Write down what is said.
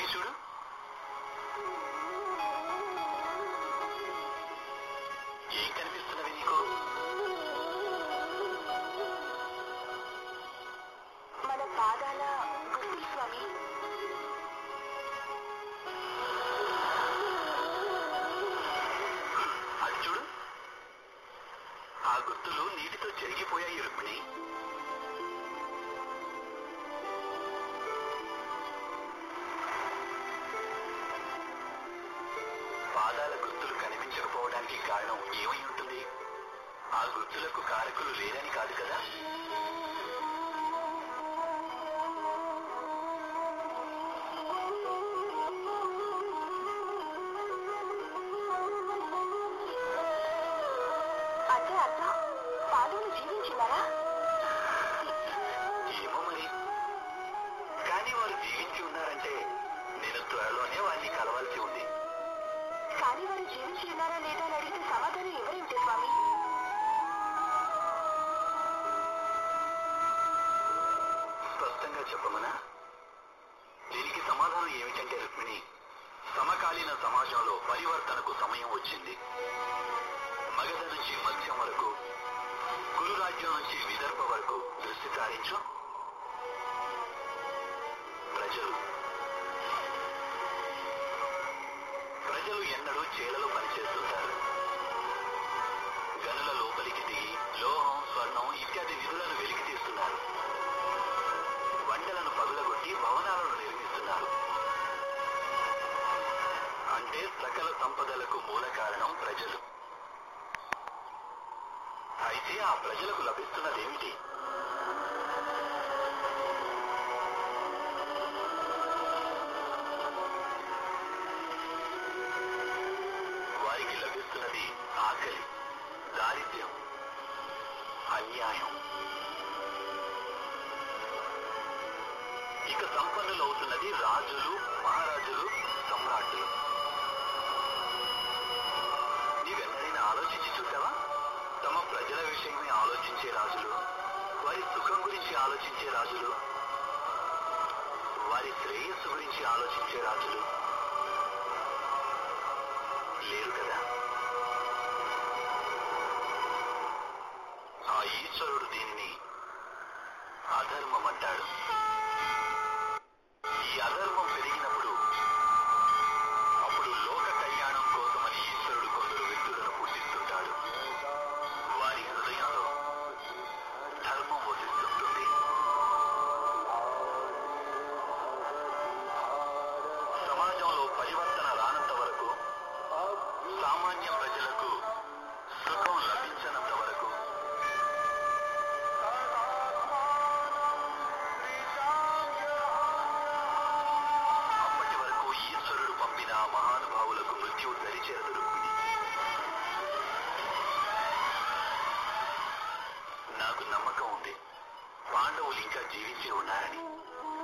చూడు. ఏం కనిపిస్తున్నవి నీకు? మన పాదాల గుర్తులు స్వామి. అది చూడు, ఆ గుర్తులు నీటితో చెరిగిపోయాయి రుక్మిణి. పాదాల గుర్తులు కనిపించకపోవడానికి కారణం ఏమై ఉంటుంది? ఆ గుర్తులకు కారకులు లేరని కాదు కదా. అంటే అర్థం పాదాలు జీవించినారా? ఏమో మరి. కానీ వారు జీవించి ఉన్నారంటే నేను త్వరలోనే వారిని కలవాల్సి ఉంది. కానీ వారు జీవించి ఉన్నారా లేదా అని అడిగితే సమాధానం ఎవరేమిటి స్వామి? స్పష్టంగా చెప్పమనా? దీనికి సమాధానం ఏమిటంటే రుక్మిణి, సమకాలీన సమాజంలో పరివర్తనకు సమయం వచ్చింది. మగధ నుంచి మధ్యం వరకు, కురు రాజ్యం నుంచి విదర్భ వరకు దృష్టి సారించు. ప్రజలు ఎన్నడూ చేలలో పనిచేస్తుంటారు. గనుల లోపలికి దిగి లోహం, స్వర్ణం ఇత్యాది నిధులను వెలికి తీస్తున్నారు. వంటలను పగులగొట్టి భవనాలను నిర్మిస్తున్నారు. అంటే సకల సంపదలకు మూల కారణం ప్రజలు. అయితే ఆ ప్రజలకు లభిస్తున్నదేమిటి? వారికి లభిస్తున్నది ఆకలి, దారిద్ర్యం, అన్యాయం. ఇక సంపన్నులు అవుతున్నది రాజులు, మహారాజులు, సమ్రాట్లు. నీవెన్నడైనా ఆలోచించి చూసావా? తమ ప్రజల విషయమే ఆలోచించే రాజులు, వారి సుఖం గురించి ఆలోచించే రాజులు, వారి శ్రేయస్సు గురించి ఆలోచించే రాజులు లేరు కదా. ఆ ఈశ్వరుడు దీనిని అధర్మం అంటాడు. ఈ అధర్మం పెరిగినప్పుడు అప్పుడు లోక కళ్యాణం కోసమని ఈశ్వరుడు కొందరు వ్యక్తులను పుట్టిస్తుంటాడు. వారి హృదయంలో ధర్మం వసిస్తుంటుంది. సమాజంలో పరివర్తన రానంత వరకు, సామాన్య ప్రజలకు సుఖం లభించనంత వరకు అప్పటి వరకు ఈశ్వరుడు పంపిన మహానుభావులకు మృత్యువు దరిచేరదు రుక్మిణి. నాకు నమ్మకం ఉంది పాండవులు ఇంకా జీవించి ఉన్నారని.